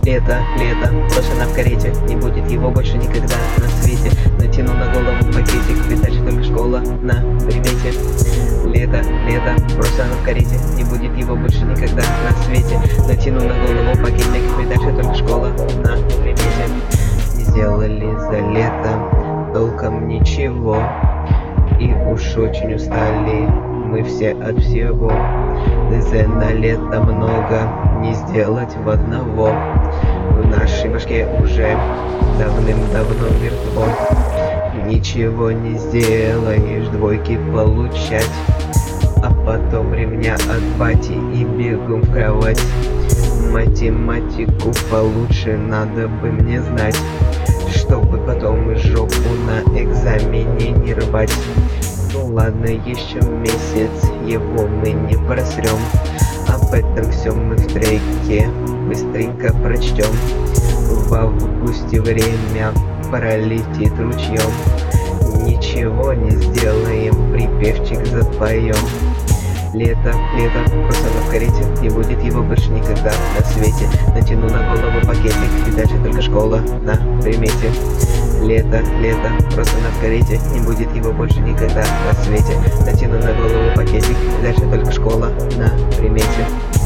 Лето, лето, брошено в карете, не будет его больше никогда на свете. Натяну на голову пакетик, ведь дальше только школа на примете. Лето, лето, брошено в карете, не будет его больше никогда на свете. Натяну на голову пакетик, ведь дальше только школа на примете. Не сделали за лето толком ничего, и уж очень устали мы все от всего. ДЗ на лето много, не сделать в одного. В нашей башке уже давным-давно мертво. Ничего не сделаешь, двойки получать, а потом ремня от бати и бегом в кровать. Математику получше надо бы мне знать, чтобы потом и жопу на экзамене не рвать. Ну ладно, еще месяц, его мы не просрем. Об этом все мы в треке быстренько прочтем. В августе время пролетит ручьем. Ничего не сделаем, припевчик запоем. Лето, лето, просто в карете, не будет его больше никогда на свете. Натяну на голову пакетик, и дальше только школа на примете. Лето, лето, просто на карете, не будет его больше никогда на свете. Натяну на голову пакетик, и дальше только школа на примете.